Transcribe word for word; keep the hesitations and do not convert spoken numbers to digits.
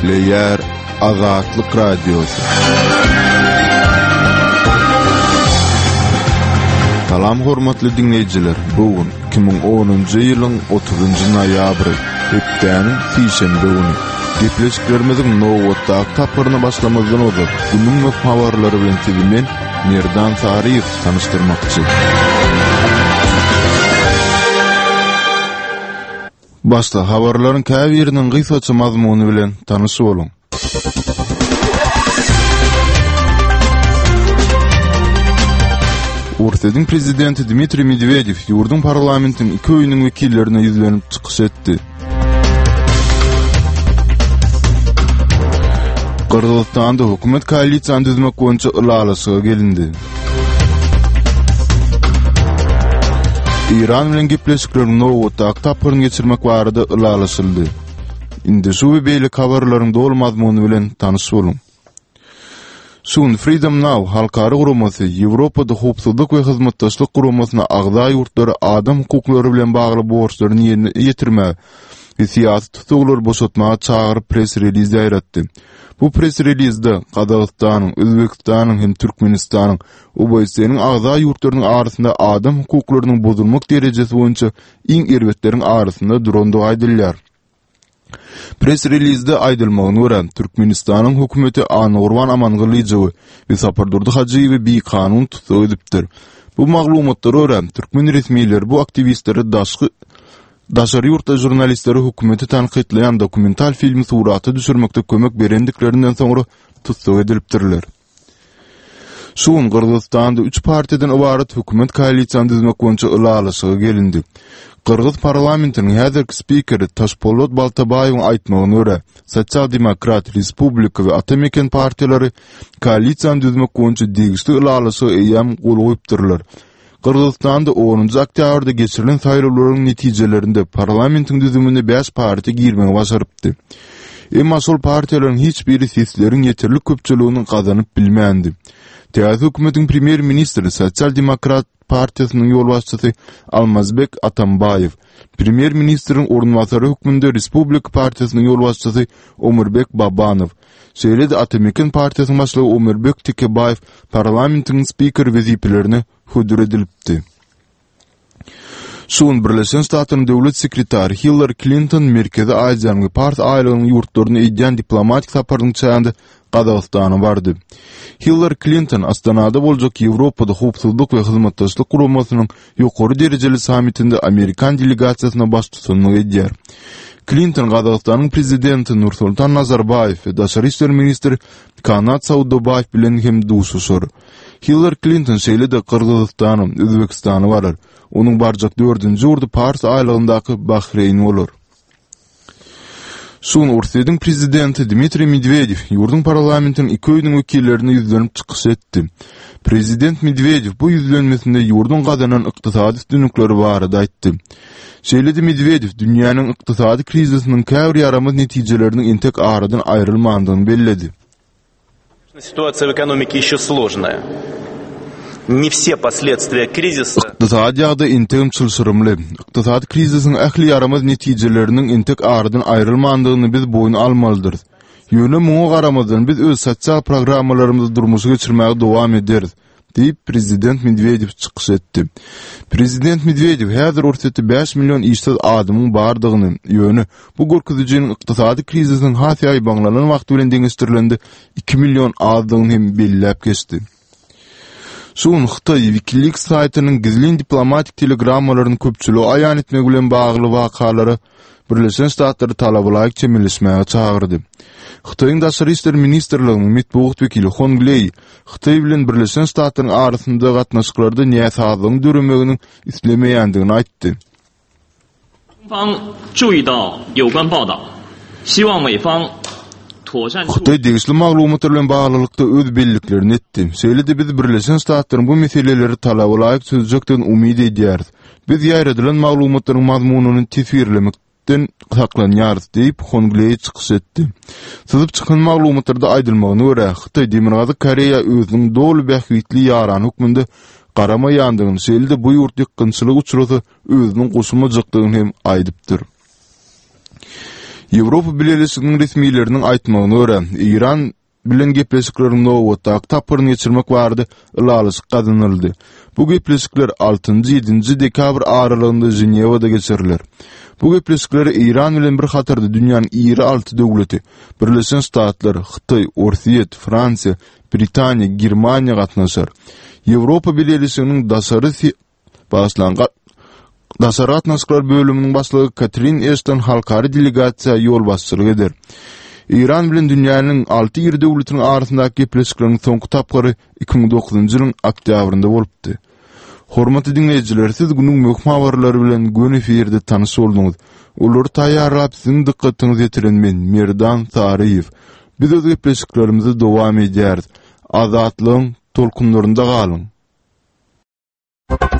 Gepleýär Azatlyk Radiosu. Salam hormatly dinleýijiler. Bugun iki ming onunjy ýylyň otuzunjy noýabry, hepdeniň sişembe güni. Gepleşiklerimiziň nowatdaky tapyryny başlamazdan öňe günüň habarlary bilen sizi Merdan Sariýew tanıştyrmakçy. Başta habarlaryň käbiriniň gysgaça mazmuny bilen tanyşyp boluň. Urtedin prezidenti Dmitri Medvedev ýurdun parlamentiň iki öýüniň wekillerine ýüzlenip çykyş etdi. Kırgızstanda hökümet koalisiýasyny düzmek boýunça ulalaşyga gelindi. İran bilen gepleşiklerini nowatdaky tapyryny geçirmek barada ulalaşyldy. Indi şu beýle habarlaryň dolu mazmuny bilen tanyşyp boluň. Sun Freedom Now halkary guramasy Ýewropada howpsuzlyk we hyzmatdaşlyk guramasyna agza ýurtlary adam hukuklary bilen bagly borçlaryny ýerine ýetirmäge we syýasy tutulary boşaltmaga çagyryp press release ýaratdy. Bu press release'de Qazaqstanyň, Özbekistanyň hem Türkmenistanyň obaýsynyň agza ýurtlarynyň arasynda adam hukuklarynyň bozulmak derejesi boýunça iň erbetleriň arasynda durandygy aýdylýar. Press release'de aýdylmagyna görä Türkmenistanyň hökümeti Anurwan Amangylyjew we Sapardurdy Hajyýew bir kanun tutsak edipdir. Bu maglumatlary görä Türkmen resmiýetleri bu aktivistleri daşky daşary ýurtda jurnalistleri hökümeti tanqidleýän dokumental film suraty düşürmekde kömek berendiklerinden soňra tutsak edilipdirler. Şuň Kırgızstanda üç partiýadan ibaret hökümet koalisiýasyny düzmek boýunça ulalaşyga gelindi. Kırgız parlamentiniň häzirki spikeri Taşpolat Baltabaýewiň aýtmagyna görä, Sosial Demokrat Respublika we Atameken partiýalary koalisiýany düzmek boýunça degişli ulalaşyga eýem gol goýupdyrlar. Kırgızstanda onunjy oktýabrda geçirilen saýlawlaryň netijelerinde parlamentiň düzümine beş partiýa girmegi başarypdy. Emma şol partiýalaryň hiç biri sesleriň ýeterli köpçüligini gazanyp bilmändi. Täze hökümetiň premier ministri Sosial Demokrat partiýasynyň ýol başçysy Almazbek Atambayew, premier ministriň ornwasary höküminde Respublika partiýasynyň ýol başçysy Omurbek Babanow, şeýle-de Atameken partiýasynyň başlygy Omurbek Tekebayew parlamentiň spikeri wezipelerini hödür edilipdi. Şuň Birleşen Ştatlaryň döwlet sekretary Hillary Clinton Merkezi Aziýanyň part aýlygynyň ýurtlaryna edýän diplomatik saparynyň çagynda Qazaqstana bardy. Hillary Clinton Astanada boljak Ýewropada howpsuzlyk we hyzmatdaşlyk guramasynyň ýokary derejeli sammitinde Amerikan delegasiýasyna baş tutanyny edýär. Clinton Qazaqstanyň prezidenti Nursultan Nazarbayew we Daşary işler ministri Kanat Saudobayew bilen hem duşuşur. Hillary Clinton şeýle-de Kırgızstany, Özbekistany barar. Onuň barjak dördünji ýurdy Pars aýlygyndaky Bahreyn bolar. Şuň Urtedin prezidenti Dmitri Medvedev ýurdun parlamentiň iki öýüniň wekillerini ýüzlenip çykyş etdi. Prezident Medvedev bu ýüzlenmesinde ýurdun gazanan ykdysady üstünlikleri barada aýtdy. Şeýle-de Medvedev dünýäniň ykdysady krizisiniň käbir ýaramaz netijeleriniň entek aradan aýrylmandygyny belledi. Ситуация в экономике еще сложная. Не все последствия кризиса. Ykdysady ýagda entegim çylşyrymly. Ykdysady krizisiniň ähli ýaramaz netijeleriniň entek aradan aýrylmandygyny biz boýuna almalydyr. Ýöne muňa garamazdan biz öz sosial programmalarymyzy durmuşa geçirmäge dowam ederiz, diýip prezident Medvedev çykyş etdi. Prezident Medvedev häzir ortada beş milyon işsiz adamyň bardygyny, ýöne bu gorkuzyjyň ykdysady krizisiniň hasy baňlanan wagt bilen deňeşdirilendi iki milyon adamyň hem belläp geçdi. Şuň Xitay WikiLeaks saýtynyň gizlin diplomatik telegrammalaryny köpçüligi aýan etmek bilen bagly wakalary Birleşen Ştatlary talablaryk çemilişmäge çagyrdy. Xitoyň Daşary işler ministrliginiň metbuat wekili Hong Lei, Xitoy bilen Birleşen Ştatlaryň arasynda gatnaşyklarda näsazyň dürümeginiň islemeýändigini aýtdy. 方注意到有关报道，希望美方 Xitoy degişli maglumatlar bilen baglylykda öz belliklerini etdi. Şeýle-de biz Birleşen Ştatlaryň bu meseleleri talablaryk çözjekden umyt edýäris. Biz ýaýradylan maglumatlaryň mazmunyny tesirlemekden saklanýarys diýip Hongley çykyş etdi. Syzyp çykan maglumatlarda aýdylmagyna görä, Xitoy Demir Gazy Koreýa özüniň dolu bähwitli ýaran hökmünde garamaýandygyny, şeýle-de bu ýurt ýykynçylyk uçurasy özüniň goşulmajykdygyny hem aýdypdyr. Ýewropa Birleşiginiň resmiýetleriniň aýtmagyna görä, İran bilen gepleşikler Nowotda tapyryny geçirmek bardy, ýaly kazanyldy. Bu gepleşikler altynjy ýedinji dekabr aralygynda Jenewada geçiriler. Bu gepleşikler İran bilen bir hatarda dünýäniň iri alty döwleti, Birleşen Ştatlar, Hytaý, Orsiýet, Fransiýa, Britaniýa, Germaniýa gatnaşar. Ýewropa Birleşiginiň dasary başlangan Dasary gatnaşyklar bölüminiň başlygy Catherine Ashton halkary delegasiýa ýol başçylyk eder. İran bilen dünýäniň alty ýer döwletiniň arasyndaky gepleşikleriniň soňky tapgary iki ming dokuzunjy ýylyň oktýabrynda bolupdy. Hormatly dinleýijiler, siz günüň möhüm habarlary bilen gün efirde tanış bolduňyz. Olary taýýarlap siziň dikkatinizi ýetiren men Merdan Tariýew. Biz öz gepleşiklerimizi dowam edýäris. Azatlygyň tolkunlarynda galyň.